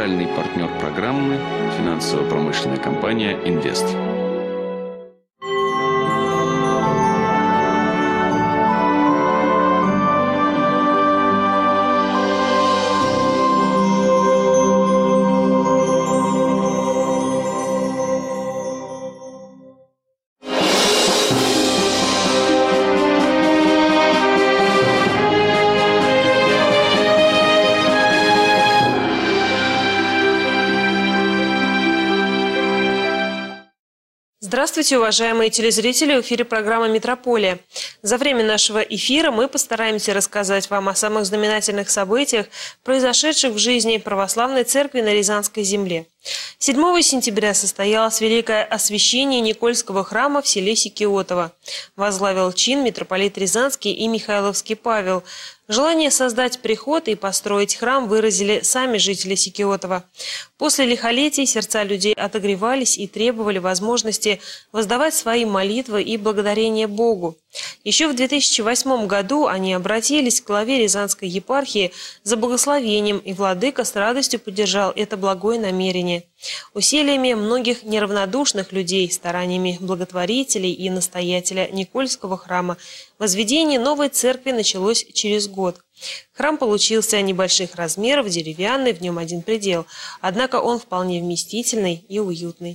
генеральный партнер программы – финансово-промышленная компания «Инвест». Здравствуйте, уважаемые телезрители! В эфире программа «Метрополия». За время нашего эфира мы постараемся рассказать вам о самых знаменательных событиях, произошедших в жизни Православной Церкви на Рязанской земле. 7 сентября состоялось великое освящение Никольского храма в селе Сикиотово. Возглавил чин митрополит Рязанский и Михайловский Павел. Желание создать приход и построить храм выразили сами жители Сикиотова. После лихолетий сердца людей отогревались и требовали возможности воздавать свои молитвы и благодарения Богу. Еще в 2008 году они обратились к главе Рязанской епархии за благословением, и владыка с радостью поддержал это благое намерение. Усилиями многих неравнодушных людей, стараниями благотворителей и настоятеля Никольского храма возведение новой церкви началось через год. Храм получился небольших размеров, деревянный, в нем один предел, однако он вполне вместительный и уютный.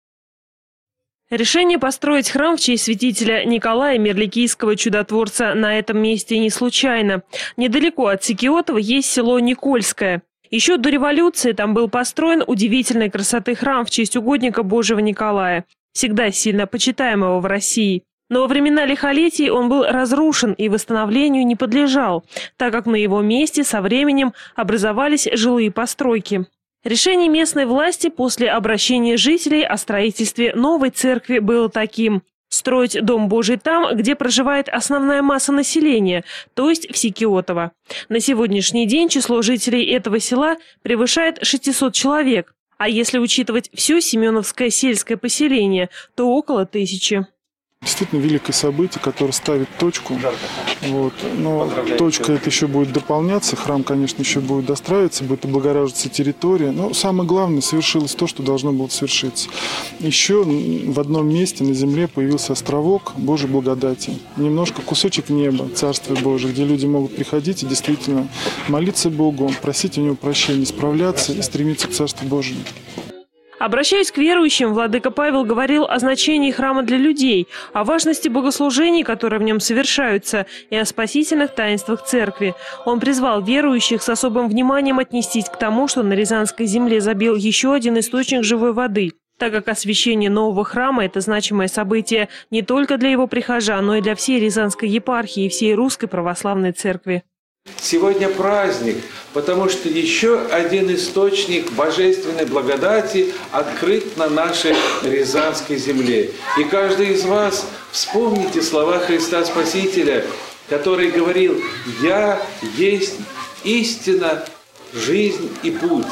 Решение построить храм в честь святителя Николая Мирликийского чудотворца на этом месте не случайно. Недалеко от Сикиотова есть село Никольское. Еще до революции там был построен удивительной красоты храм в честь угодника Божьего Николая, всегда сильно почитаемого в России. Но во времена лихолетий он был разрушен и восстановлению не подлежал, так как на его месте со временем образовались жилые постройки. Решение местной власти после обращения жителей о строительстве новой церкви было таким: строить Дом Божий там, где проживает основная масса населения, то есть в Сикиотово. На сегодняшний день число жителей этого села превышает 600 человек, а если учитывать все Семеновское сельское поселение, то около 1000. Действительно великое событие, которое ставит точку. Но точка эта еще будет дополняться, храм, конечно, еще будет достраиваться, будет облагораживаться территория. Но самое главное, совершилось то, что должно было свершиться. Еще в одном месте на земле появился островок Божьей благодати. Немножко кусочек неба, Царствия Божие, где люди могут приходить и действительно молиться Богу, просить у Него прощения, справляться и стремиться к Царству Божьему. Обращаясь к верующим, владыка Павел говорил о значении храма для людей, о важности богослужений, которые в нем совершаются, и о спасительных таинствах церкви. Он призвал верующих с особым вниманием отнестись к тому, что на Рязанской земле забил еще один источник живой воды, так как освящение нового храма – это значимое событие не только для его прихожан, но и для всей Рязанской епархии и всей Русской Православной Церкви. Сегодня праздник, потому что еще один источник божественной благодати открыт на нашей Рязанской земле. И каждый из вас вспомните слова Христа Спасителя, который говорил: «Я есть истина, жизнь и путь».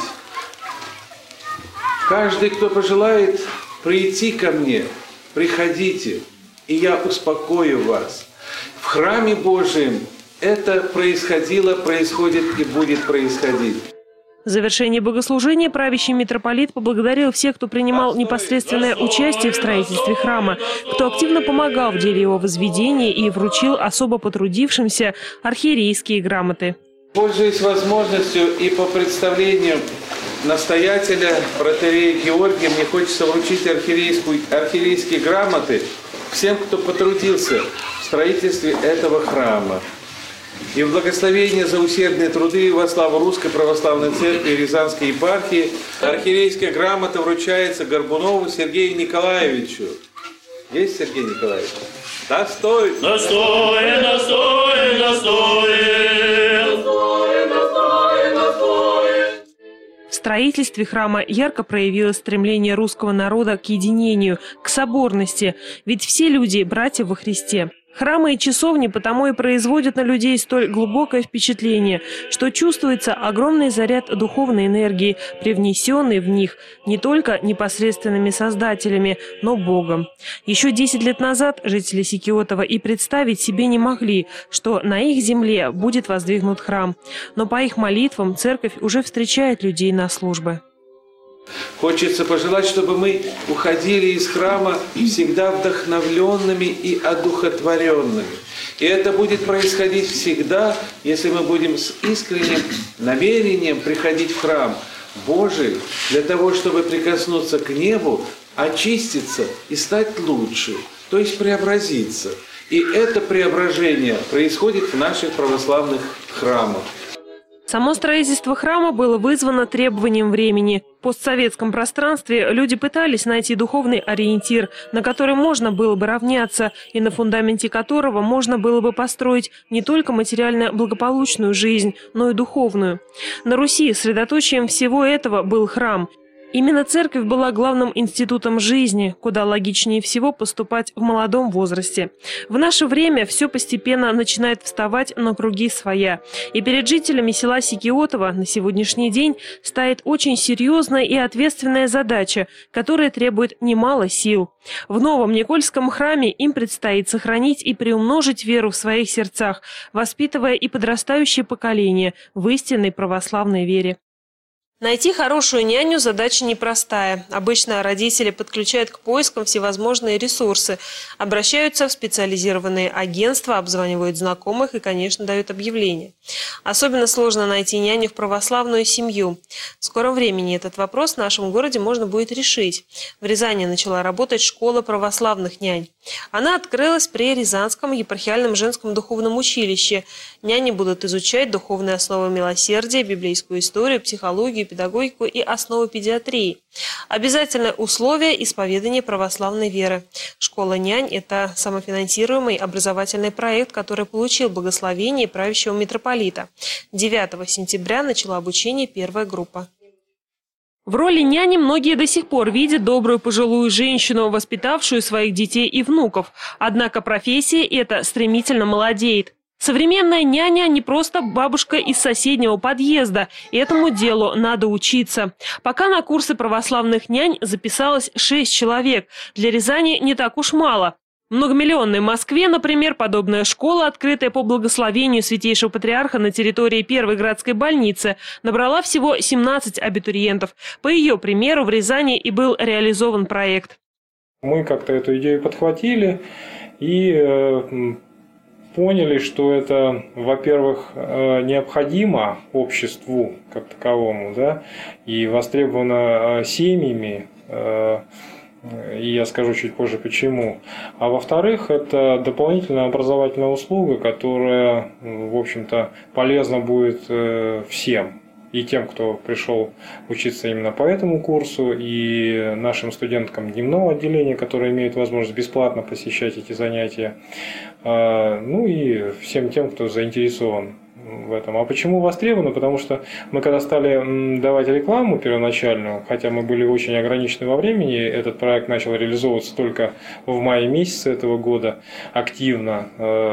Каждый, кто пожелает прийти ко мне, приходите, и я успокою вас. В храме Божьем это происходило, происходит и будет происходить. В завершении богослужения правящий митрополит поблагодарил всех, кто принимал непосредственное участие в строительстве храма, кто активно помогал в деле его возведения, и вручил особо потрудившимся архиерейские грамоты. Пользуясь возможностью и по представлению настоятеля протоиерея Георгия, мне хочется вручить архиерейские грамоты всем, кто потрудился в строительстве этого храма. И в благословение за усердные труды во славу Русской Православной Церкви и Рязанской епархии архиерейская грамота вручается Горбунову Сергею Николаевичу. Есть Сергей Николаевич? Достоин! Достоин, достоин, достоин! Достоин, достоин, достоин! В строительстве храма ярко проявилось стремление русского народа к единению, к соборности, ведь все люди – братья во Христе. Храмы и часовни потому и производят на людей столь глубокое впечатление, что чувствуется огромный заряд духовной энергии, привнесенный в них не только непосредственными создателями, но Богом. Еще 10 лет назад жители Сикиотова и представить себе не могли, что на их земле будет воздвигнут храм. Но по их молитвам церковь уже встречает людей на службы. Хочется пожелать, чтобы мы уходили из храма всегда вдохновленными и одухотворенными. И это будет происходить всегда, если мы будем с искренним намерением приходить в храм Божий для того, чтобы прикоснуться к небу, очиститься и стать лучше, то есть преобразиться. И это преображение происходит в наших православных храмах. Само строительство храма было вызвано требованием времени. В постсоветском пространстве люди пытались найти духовный ориентир, на который можно было бы равняться и на фундаменте которого можно было бы построить не только материально благополучную жизнь, но и духовную. На Руси средоточием всего этого был храм. Именно церковь была главным институтом жизни, куда логичнее всего поступать в молодом возрасте. В наше время все постепенно начинает вставать на круги своя. И перед жителями села Сикиотово на сегодняшний день стоит очень серьезная и ответственная задача, которая требует немало сил. В новом Никольском храме им предстоит сохранить и приумножить веру в своих сердцах, воспитывая и подрастающее поколение в истинной православной вере. Найти хорошую няню – задача непростая. Обычно родители подключают к поискам всевозможные ресурсы, обращаются в специализированные агентства, обзванивают знакомых и, конечно, дают объявления. Особенно сложно найти няню в православную семью. В скором времени этот вопрос в нашем городе можно будет решить. В Рязани начала работать школа православных нянь. Она открылась при Рязанском епархиальном женском духовном училище. Няни будут изучать духовные основы милосердия, библейскую историю, психологию, педагогику и основы педиатрии. Обязательное условие – исповедание православной веры. Школа нянь – это самофинансируемый образовательный проект, который получил благословение правящего митрополита. 9 сентября начала обучение первая группа. В роли няни многие до сих пор видят добрую пожилую женщину, воспитавшую своих детей и внуков. Однако профессия эта стремительно молодеет. Современная няня не просто бабушка из соседнего подъезда. Этому делу надо учиться. Пока на курсы православных нянь записалось 6 человек. Для Рязани не так уж мало. В многомиллионной Москве, например, подобная школа, открытая по благословению Святейшего Патриарха на территории Первой городской больницы, набрала всего 17 абитуриентов. По ее примеру, в Рязани и был реализован проект. Мы как-то эту идею подхватили и поняли, что это, во-первых, необходимо обществу как таковому, да, и востребовано семьями, и я скажу чуть позже почему. А во-вторых, это дополнительная образовательная услуга, которая, в общем-то, полезна будет всем. И тем, кто пришел учиться именно по этому курсу, и нашим студенткам дневного отделения, которые имеют возможность бесплатно посещать эти занятия, ну и всем тем, кто заинтересован в этом. А почему востребовано? Потому что мы когда стали давать рекламу первоначальную, хотя мы были очень ограничены во времени, этот проект начал реализовываться только в мае месяце этого года активно,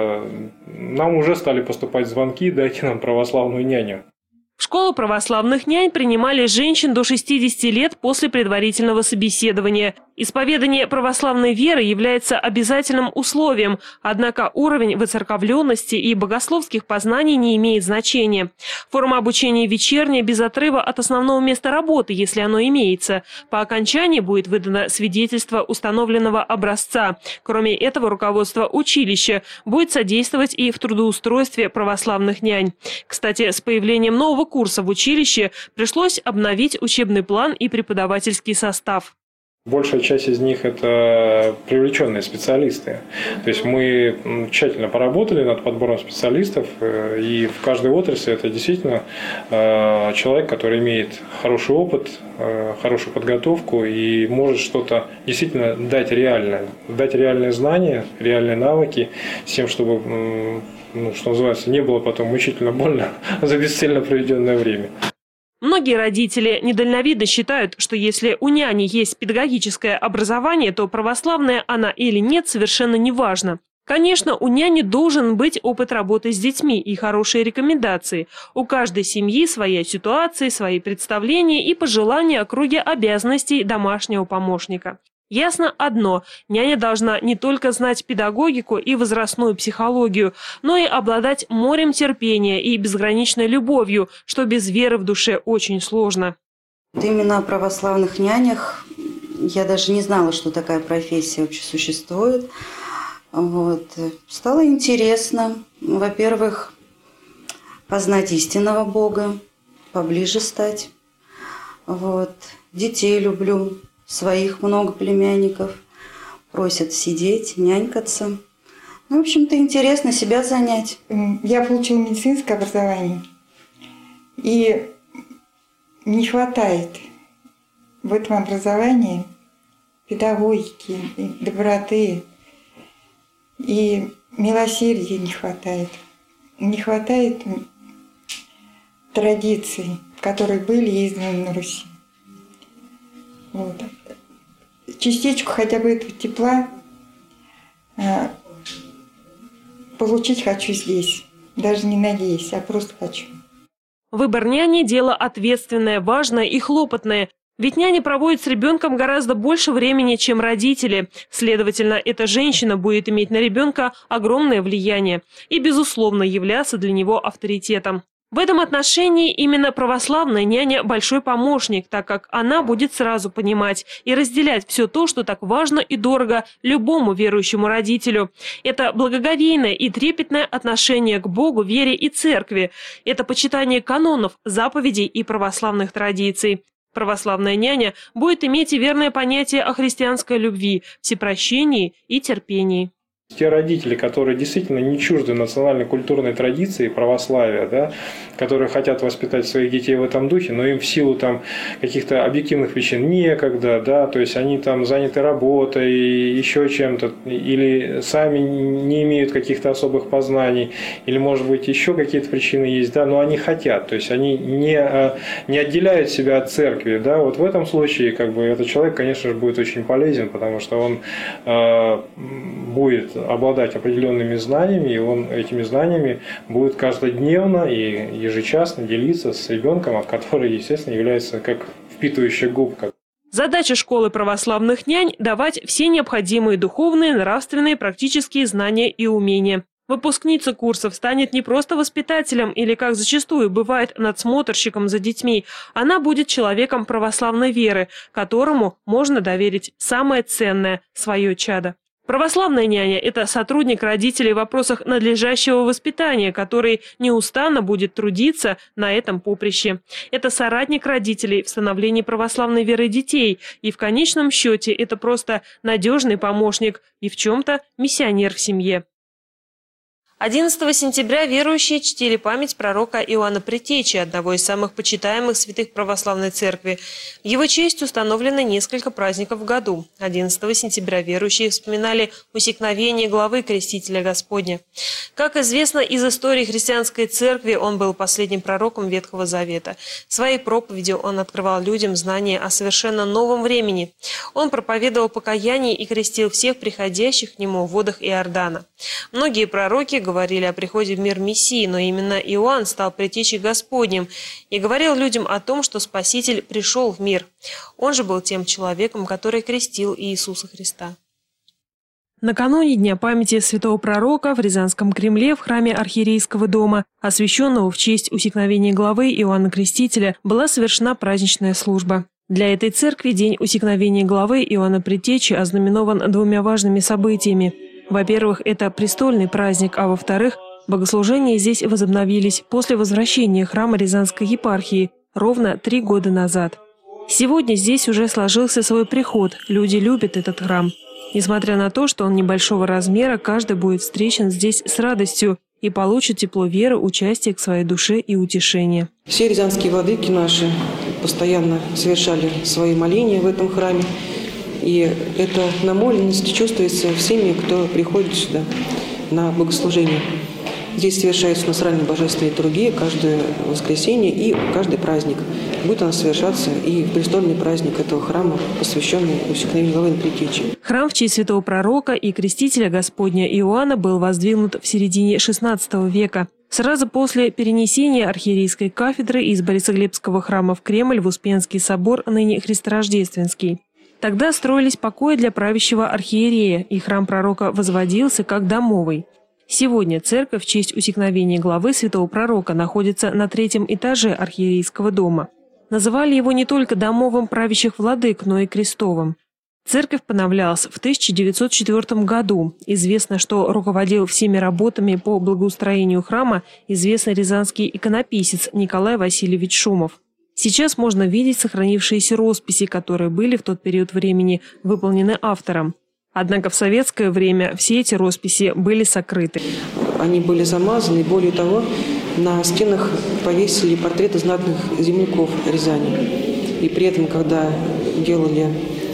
нам уже стали поступать звонки: дайте нам православную няню. В школу православных нянь принимали женщин до 60 лет после предварительного собеседования. Исповедание православной веры является обязательным условием, однако уровень выцерковленности и богословских познаний не имеет значения. Форма обучения вечерняя, без отрыва от основного места работы, если оно имеется. По окончании будет выдано свидетельство установленного образца. Кроме этого, руководство училища будет содействовать и в трудоустройстве православных нянь. Кстати, с появлением нового курса в училище пришлось обновить учебный план и преподавательский состав. Большая часть из них – это привлеченные специалисты. То есть мы тщательно поработали над подбором специалистов, и в каждой отрасли это действительно человек, который имеет хороший опыт, хорошую подготовку и может что-то действительно дать реальные знания, реальные навыки, с тем, чтобы, что называется, не было потом мучительно больно за бесцельно проведенное время. Многие родители недальновидно считают, что если у няни есть педагогическое образование, то православная она или нет совершенно неважно. Конечно, у няни должен быть опыт работы с детьми и хорошие рекомендации. У каждой семьи своя ситуация, свои представления и пожелания о круге обязанностей домашнего помощника. Ясно одно – няня должна не только знать педагогику и возрастную психологию, но и обладать морем терпения и безграничной любовью, что без веры в душе очень сложно. Именно о православных нянях я даже не знала, что такая профессия вообще существует. Стало интересно, во-первых, познать истинного Бога, поближе стать. Детей люблю. Своих много племянников, просят сидеть, нянькаться. В общем-то, интересно себя занять. Я получила медицинское образование, и не хватает в этом образовании педагогики, и доброты, и милосердия не хватает. Не хватает традиций, которые были изданы на Руси. Частичку хотя бы этого тепла получить хочу здесь. Даже не надеюсь, а просто хочу. Выбор няни – дело ответственное, важное и хлопотное. Ведь няня проводит с ребенком гораздо больше времени, чем родители. Следовательно, эта женщина будет иметь на ребенка огромное влияние и, безусловно, являться для него авторитетом. В этом отношении именно православная няня – большой помощник, так как она будет сразу понимать и разделять все то, что так важно и дорого любому верующему родителю. Это благоговейное и трепетное отношение к Богу, вере и церкви. Это почитание канонов, заповедей и православных традиций. Православная няня будет иметь и верное понятие о христианской любви, всепрощении и терпении. Те родители, которые действительно не чужды национально-культурной традиции православия, да, которые хотят воспитать своих детей в этом духе, но им в силу каких-то объективных причин некогда, да, то есть они заняты работой, еще чем-то, или сами не имеют каких-то особых познаний, или, может быть, еще какие-то причины есть, да, но они хотят, то есть они не отделяют себя от церкви, да, вот в этом случае этот человек, конечно же, будет очень полезен, потому что он будет обладать определенными знаниями, и он этими знаниями будет каждодневно и ежечасно делиться с ребенком, который, естественно, является как впитывающая губка. Задача школы православных нянь – давать все необходимые духовные, нравственные, практические знания и умения. Выпускница курсов станет не просто воспитателем или, как зачастую бывает, надсмотрщиком за детьми. Она будет человеком православной веры, которому можно доверить самое ценное – свое чадо. Православная няня – это сотрудник родителей в вопросах надлежащего воспитания, который неустанно будет трудиться на этом поприще. Это соратник родителей в становлении православной веры детей, и в конечном счете это просто надежный помощник и в чем-то миссионер в семье. 11 сентября верующие чтили память пророка Иоанна Предтечи, одного из самых почитаемых святых православной церкви. В его честь установлено несколько праздников в году. 11 сентября верующие вспоминали усекновение главы Крестителя Господня. Как известно из истории христианской церкви, он был последним пророком Ветхого Завета. Своей проповедью он открывал людям знания о совершенно новом времени. Он проповедовал покаяние и крестил всех приходящих к нему в водах Иордана. Многие пророки говорили о приходе в мир Мессии, но именно Иоанн стал предтечей Господним и говорил людям о том, что Спаситель пришел в мир. Он же был тем человеком, который крестил Иисуса Христа. Накануне Дня памяти святого пророка в Рязанском Кремле в храме Архиерейского дома, освященного в честь усекновения главы Иоанна Крестителя, была совершена праздничная служба. Для этой церкви день усекновения главы Иоанна Предтечи ознаменован двумя важными событиями. Во-первых, это престольный праздник, а во-вторых, богослужения здесь возобновились после возвращения храма Рязанской епархии ровно 3 года назад. Сегодня здесь уже сложился свой приход, люди любят этот храм. Несмотря на то, что он небольшого размера, каждый будет встречен здесь с радостью и получит тепло веры, участие к своей душе и утешение. Все рязанские владыки наши постоянно совершали свои моления в этом храме. И эта намоленность чувствуется всеми, кто приходит сюда на богослужение. Здесь совершается у нас ранняя божественная литургия каждое воскресенье и каждый праздник. Будет она совершаться и в престольный праздник этого храма, посвященный усекновению главы на Предтечи. Храм в честь святого пророка и крестителя Господня Иоанна был воздвигнут в середине XVI века. Сразу после перенесения архиерейской кафедры из Борисоглебского храма в Кремль в Успенский собор, ныне Христорождественский. Тогда строились покои для правящего архиерея, и храм пророка возводился как домовый. Сегодня церковь в честь усекновения главы святого пророка находится на 3-м этаже архиерейского дома. Называли его не только домовым правящих владык, но и крестовым. Церковь поновлялась в 1904 году. Известно, что руководил всеми работами по благоустроению храма известный рязанский иконописец Николай Васильевич Шумов. Сейчас можно видеть сохранившиеся росписи, которые были в тот период времени выполнены автором. Однако в советское время все эти росписи были сокрыты. Они были замазаны, и более того, на стенах повесили портреты знатных земляков Рязани. И при этом, когда делали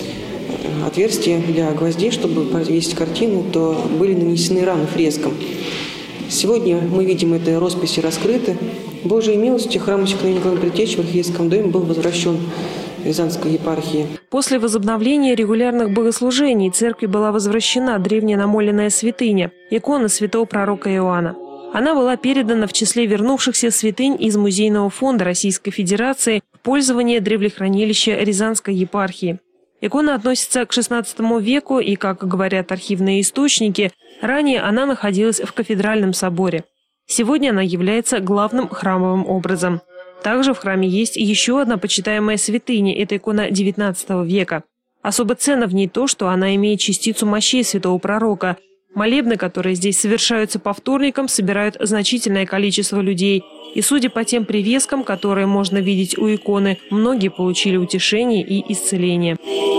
отверстия для гвоздей, чтобы повесить картину, то были нанесены раны фреском. Сегодня мы видим эти росписи раскрыты. Божьей милостью храм усекновения главы Предтечи в архиерейском доме был возвращен Рязанской епархии. После возобновления регулярных богослужений церкви была возвращена древняя намоленная святыня – икона святого пророка Иоанна. Она была передана в числе вернувшихся святынь из Музейного фонда Российской Федерации в пользование древлехранилища Рязанской епархии. Икона относится к XVI веку и, как говорят архивные источники, ранее она находилась в кафедральном соборе. Сегодня она является главным храмовым образом. Также в храме есть еще одна почитаемая святыня – это икона XIX века. Особо ценно в ней то, что она имеет частицу мощей святого пророка. Молебны, которые здесь совершаются по вторникам, собирают значительное количество людей. И судя по тем привескам, которые можно видеть у иконы, многие получили утешение и исцеление.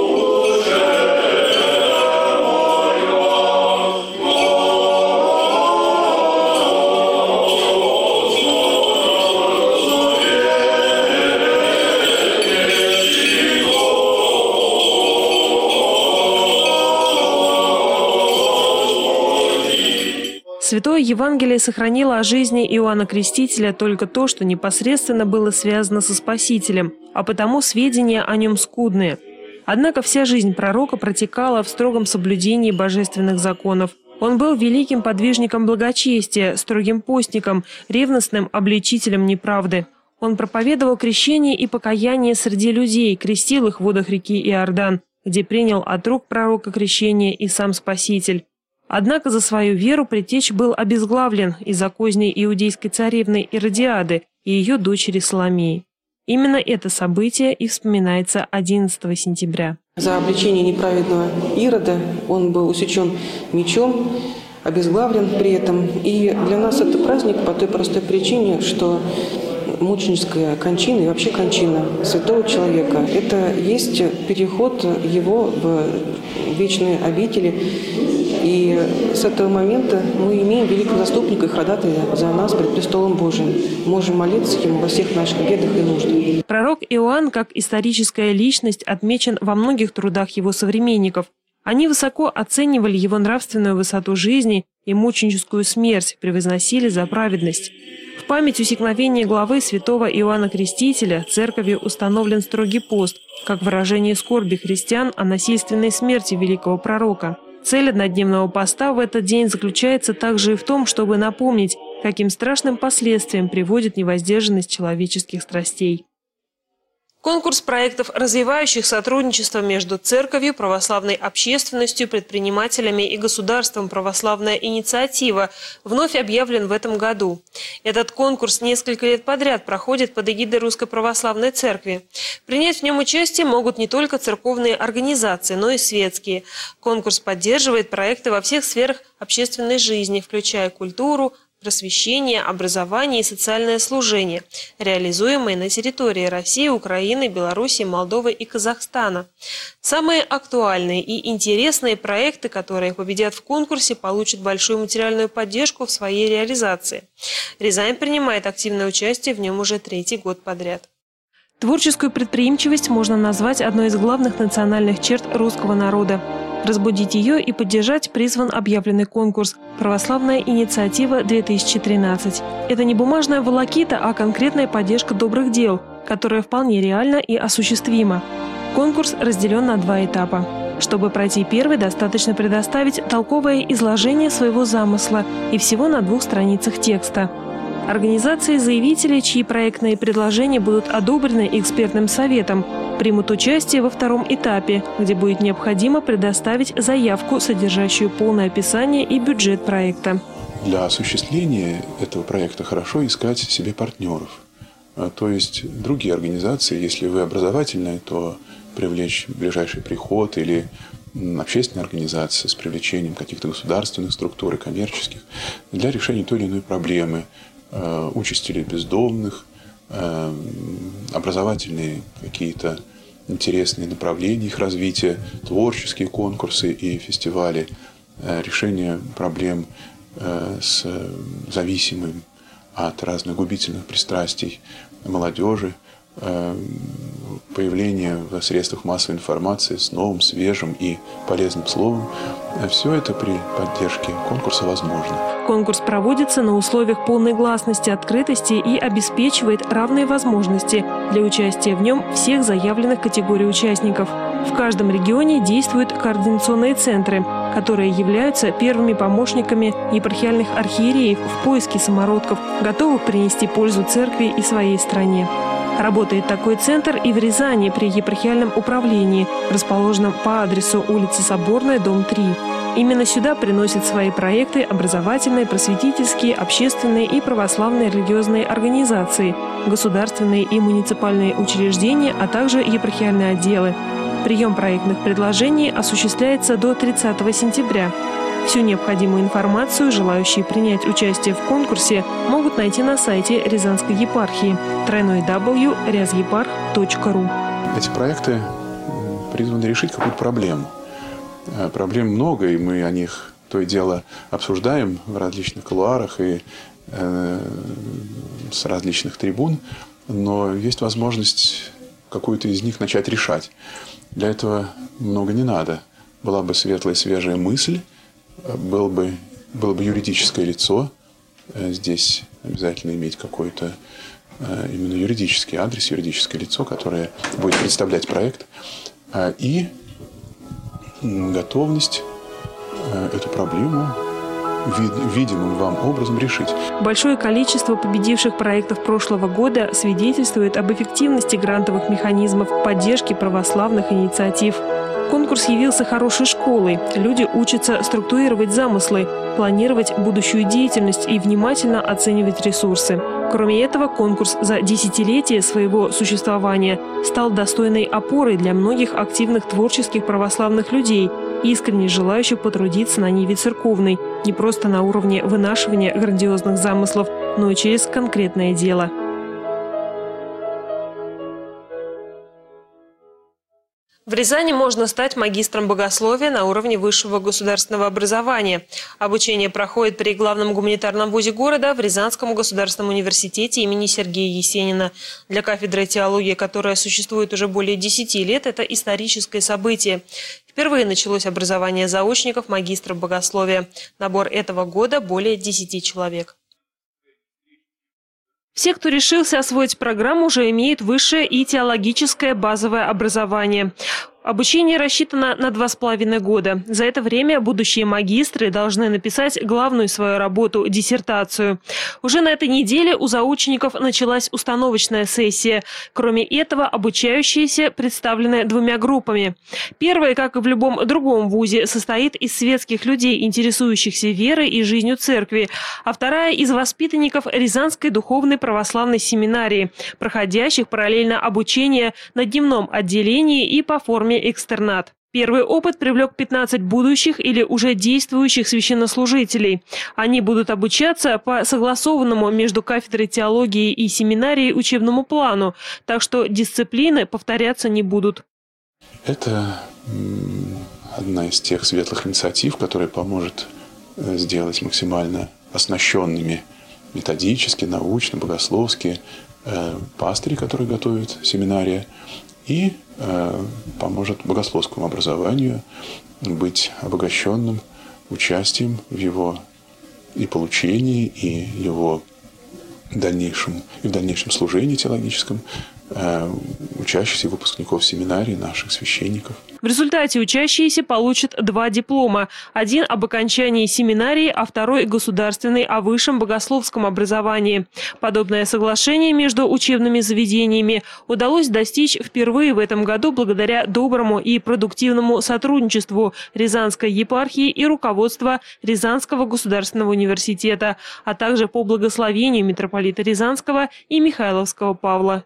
Святое Евангелие сохранило о жизни Иоанна Крестителя только то, что непосредственно было связано со Спасителем, а потому сведения о нем скудные. Однако вся жизнь пророка протекала в строгом соблюдении божественных законов. Он был великим подвижником благочестия, строгим постником, ревностным обличителем неправды. Он проповедовал крещение и покаяние среди людей, крестил их в водах реки Иордан, где принял от рук пророка крещение и сам Спаситель. Однако за свою веру Предтечь был обезглавлен из-за козней иудейской царевны Иродиады и ее дочери Соломеи. Именно это событие и вспоминается 11 сентября. За обличение неправедного Ирода он был усечен мечом, обезглавлен при этом. И для нас это праздник по той простой причине, что мученическая кончина и вообще кончина святого человека – это есть переход его в вечные обители. И с этого момента мы имеем великого заступника и ходатая за нас пред престолом Божиим. Можем молиться Ему во всех наших бедах и нуждах. Пророк Иоанн, как историческая личность, отмечен во многих трудах его современников. Они высоко оценивали его нравственную высоту жизни и мученическую смерть, превозносили за праведность. В память усекновения главы святого Иоанна Крестителя церковью установлен строгий пост, как выражение скорби христиан о насильственной смерти великого пророка. Цель однодневного поста в этот день заключается также и в том, чтобы напомнить, каким страшным последствиям приводит невоздержанность человеческих страстей. Конкурс проектов, развивающих сотрудничество между церковью, православной общественностью, предпринимателями и государством «Православная инициатива», вновь объявлен в этом году. Этот конкурс несколько лет подряд проходит под эгидой Русской Православной Церкви. Принять в нем участие могут не только церковные организации, но и светские. Конкурс поддерживает проекты во всех сферах общественной жизни, включая культуру, просвещение, образование и социальное служение, реализуемые на территории России, Украины, Белоруссии, Молдовы и Казахстана. Самые актуальные и интересные проекты, которые победят в конкурсе, получат большую материальную поддержку в своей реализации. Рязань принимает активное участие в нем уже 3-й год подряд. Творческую предприимчивость можно назвать одной из главных национальных черт русского народа. Разбудить ее и поддержать призван объявленный конкурс «Православная инициатива-2013». Это не бумажная волокита, а конкретная поддержка добрых дел, которая вполне реальна и осуществима. Конкурс разделен на 2 этапа. Чтобы пройти первый, достаточно предоставить толковое изложение своего замысла и всего на 2 страницах текста. Организации-заявители, чьи проектные предложения будут одобрены экспертным советом, примут участие во 2-м этапе, где будет необходимо предоставить заявку, содержащую полное описание и бюджет проекта. Для осуществления этого проекта хорошо искать себе партнеров. То есть другие организации, если вы образовательные, то привлечь ближайший приход или общественные организации с привлечением каких-то государственных структур и коммерческих для решения той или иной проблемы, участили бездомных, образовательные какие-то интересные направления их развития, творческие конкурсы и фестивали, решение проблем с зависимым от разных губительных пристрастий молодежи, появление в средствах массовой информации с новым, свежим и полезным словом. Все это при поддержке конкурса возможно. Конкурс проводится на условиях полной гласности, открытости и обеспечивает равные возможности для участия в нем всех заявленных категорий участников. В каждом регионе действуют координационные центры, которые являются первыми помощниками епархиальных архиереев в поиске самородков, готовых принести пользу церкви и своей стране. Работает такой центр и в Рязани при епархиальном управлении, расположенном по адресу улица Соборная, дом 3. Именно сюда приносят свои проекты образовательные, просветительские, общественные и православные религиозные организации, государственные и муниципальные учреждения, а также епархиальные отделы. Прием проектных предложений осуществляется до 30 сентября. Всю необходимую информацию желающие принять участие в конкурсе могут найти на сайте Рязанской епархии www.ryazyeparch.ru. Эти проекты призваны решить какую-то проблему. Проблем много, и мы о них то и дело обсуждаем в различных кулуарах и с различных трибун, но есть возможность какую-то из них начать решать. Для этого много не надо. Была бы светлая, свежая мысль, было бы юридическое лицо. Здесь обязательно иметь какой-то именно юридический адрес, юридическое лицо, которое будет представлять проект. И готовность эту проблему видимым вам образом решить. Большое количество победивших проектов прошлого года свидетельствует об эффективности грантовых механизмов поддержки православных инициатив. Конкурс явился хорошей школой. Люди учатся структурировать замыслы, планировать будущую деятельность и внимательно оценивать ресурсы. Кроме этого, конкурс за десятилетие своего существования стал достойной опорой для многих активных творческих православных людей, искренне желающих потрудиться на ниве церковной, не просто на уровне вынашивания грандиозных замыслов, но и через конкретное дело. В Рязани можно стать магистром богословия на уровне высшего государственного образования. Обучение проходит при главном гуманитарном вузе города в Рязанском государственном университете имени Сергея Есенина. Для кафедры теологии, которая существует уже более 10 лет, это историческое событие. Впервые началось образование заочников магистров богословия. Набор этого года более 10 человек. Все, кто решился освоить программу, уже имеют высшее и теологическое базовое образование. Обучение рассчитано на 2,5 года. За это время будущие магистры должны написать главную свою работу – диссертацию. Уже на этой неделе у заочников началась установочная сессия. Кроме этого, обучающиеся представлены 2 группами. Первая, как и в любом другом вузе, состоит из светских людей, интересующихся верой и жизнью церкви, а вторая – из воспитанников Рязанской духовной православной семинарии, проходящих параллельно обучение на дневном отделении и по форме экстернат. Первый опыт привлек 15 будущих или уже действующих священнослужителей. Они будут обучаться по согласованному между кафедрой теологии и семинарией учебному плану, так что дисциплины повторяться не будут. Это одна из тех светлых инициатив, которая поможет сделать максимально оснащенными методически, научно, богословски пастыри, которые готовят семинария, и поможет богословскому образованию быть обогащенным участием в его и получении, и его в дальнейшем служении теологическом учащихся и выпускников семинарии, наших священников. В результате учащиеся получат 2 диплома. Один об окончании семинарии, а второй государственный о высшем богословском образовании. Подобное соглашение между учебными заведениями удалось достичь впервые в этом году благодаря доброму и продуктивному сотрудничеству Рязанской епархии и руководства Рязанского государственного университета, а также по благословению митрополита Рязанского и Михайловского Павла.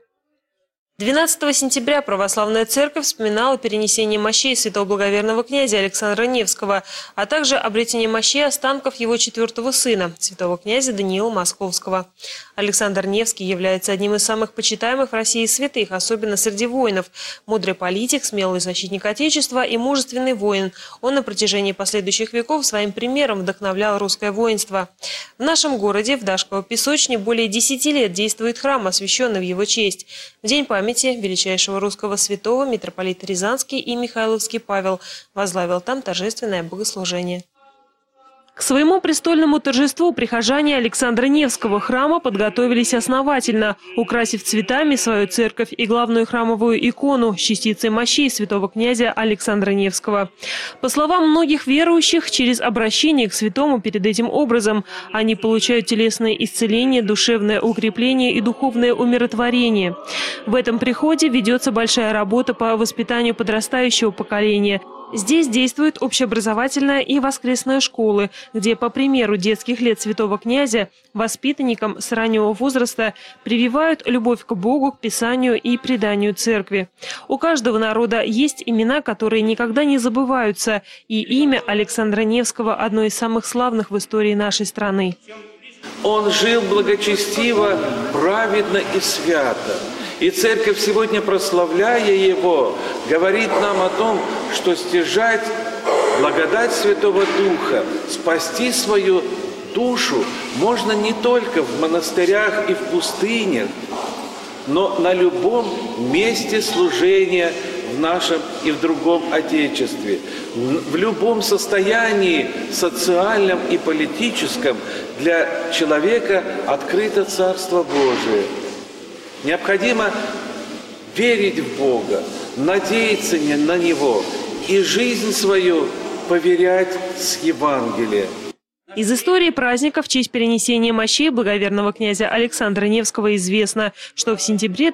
12 сентября Православная Церковь вспоминала перенесение мощей святого благоверного князя Александра Невского, а также обретение мощей останков его 4-го сына, святого князя Даниила Московского. Александр Невский является одним из самых почитаемых в России святых, особенно среди воинов. Мудрый политик, смелый защитник Отечества и мужественный воин. Он на протяжении последующих веков своим примером вдохновлял русское воинство. В нашем городе, в Дашково-Песочне, более 10 лет действует храм, освященный в его честь. В день памяти величайшего русского святого митрополит Рязанский и Михайловский Павел возглавил там торжественное богослужение. К своему престольному торжеству прихожане Александра Невского храма подготовились основательно, украсив цветами свою церковь и главную храмовую икону с частицей мощей святого князя Александра Невского. По словам многих верующих, через обращение к святому перед этим образом они получают телесное исцеление, душевное укрепление и духовное умиротворение. В этом приходе ведется большая работа по воспитанию подрастающего поколения. Здесь действуют общеобразовательная и воскресная школы, где, по примеру детских лет святого князя, воспитанникам с раннего возраста прививают любовь к Богу, к Писанию и преданию церкви. У каждого народа есть имена, которые никогда не забываются, и имя Александра Невского – одно из самых славных в истории нашей страны. Он жил благочестиво, праведно и свято. И Церковь сегодня, прославляя Его, говорит нам о том, что стяжать благодать Святого Духа, спасти свою душу можно не только в монастырях и в пустынях, но на любом месте служения в нашем и в другом Отечестве. В любом состоянии социальном и политическом для человека открыто Царство Божие. Необходимо верить в Бога, надеяться на Него и жизнь свою поверять с Евангелия. Из истории праздника в честь перенесения мощей благоверного князя Александра Невского известно, что в сентябре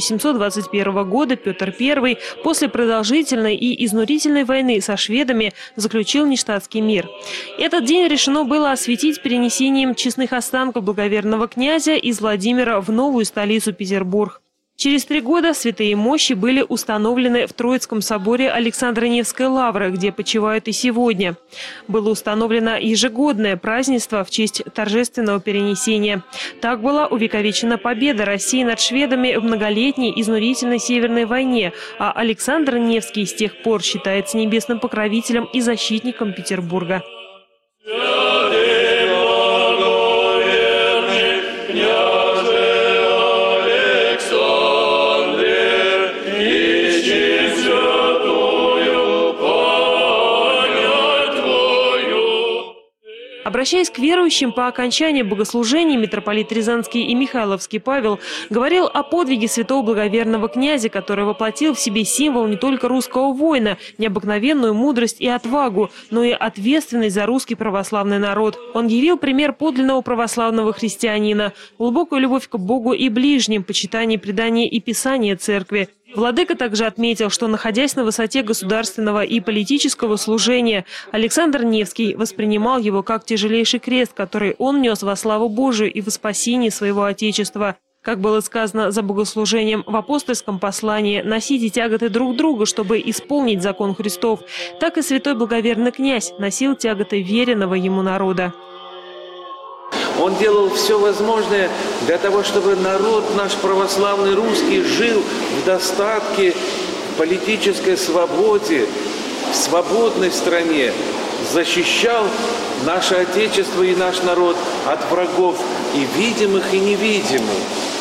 1721 года Петр I после продолжительной и изнурительной войны со шведами заключил Ништадтский мир. Этот день решено было осветить перенесением честных останков благоверного князя из Владимира в новую столицу Петербург. Через 3 года святые мощи были установлены в Троицком соборе Александро-Невской лавры, где почивают и сегодня. Было установлено ежегодное празднество в честь торжественного перенесения. Так была увековечена победа России над шведами в многолетней изнурительной Северной войне, а Александр Невский с тех пор считается небесным покровителем и защитником Петербурга. Обращаясь к верующим по окончании богослужения, митрополит Рязанский и Михайловский Павел говорил о подвиге святого благоверного князя, который воплотил в себе символ не только русского воина, необыкновенную мудрость и отвагу, но и ответственность за русский православный народ. Он явил пример подлинного православного христианина, глубокую любовь к Богу и ближним, почитание предания и писания церкви. Владыка также отметил, что, находясь на высоте государственного и политического служения, Александр Невский воспринимал его как тяжелейший крест, который он нес во славу Божию и во спасение своего Отечества. Как было сказано за богослужением в апостольском послании, носите тяготы друг друга, чтобы исполнить закон Христов, так и святой благоверный князь носил тяготы веренного ему народа. Он делал все возможное для того, чтобы народ наш православный русский жил в достатке, в политической свободе, в свободной стране, защищал наше Отечество и наш народ от врагов и видимых, и невидимых.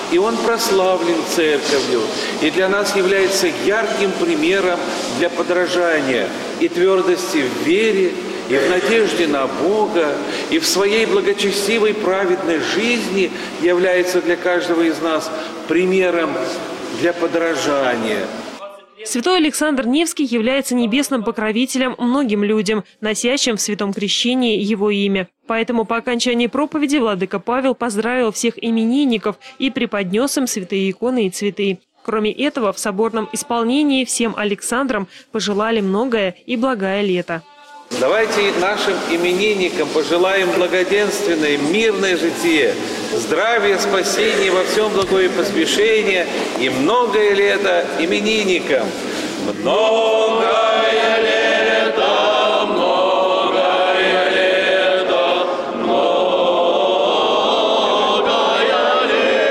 и он прославлен церковью, и для нас является ярким примером для подражания и твердости в вере, и в надежде на Бога, и в своей благочестивой праведной жизни является для каждого из нас примером для подражания. Святой Александр Невский является небесным покровителем многим людям, носящим в святом крещении его имя. Поэтому по окончании проповеди владыка Павел поздравил всех именинников и преподнес им святые иконы и цветы. Кроме этого, в соборном исполнении всем Александрам пожелали многое и благое лето. Давайте нашим именинникам пожелаем благоденственное, мирное житие, здравия, спасения во всем благое поспешение и многое лето именинникам. Многое лето, многое лето, многое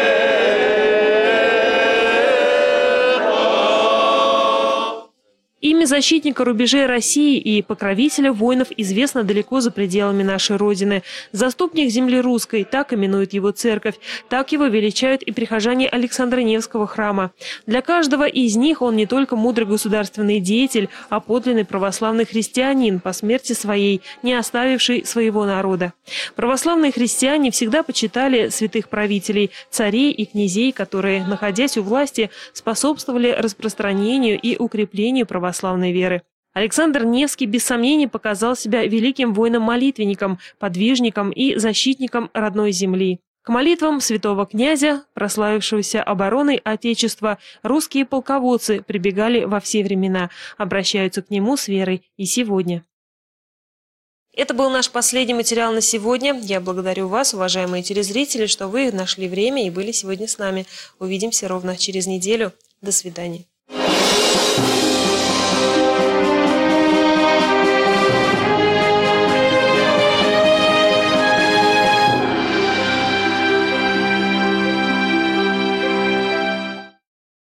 лето. Имя защитника рубежей России и покровителя воинов известно далеко за пределами нашей Родины. Заступник земли русской, так именует его церковь, так его величают и прихожане Александра Невского храма. Для каждого из них он не только мудрый государственный деятель, а подлинный православный христианин, по смерти своей, не оставивший своего народа. Православные христиане всегда почитали святых правителей, царей и князей, которые, находясь у власти, способствовали распространению и укреплению православной веры. Александр Невский без сомнений показал себя великим воином-молитвенником, подвижником и защитником родной земли. К молитвам святого князя, прославившегося обороной Отечества, русские полководцы прибегали во все времена, обращаются к нему с верой и сегодня. Это был наш последний материал на сегодня. Я благодарю вас, уважаемые телезрители, что вы нашли время и были сегодня с нами. Увидимся ровно через неделю. До свидания.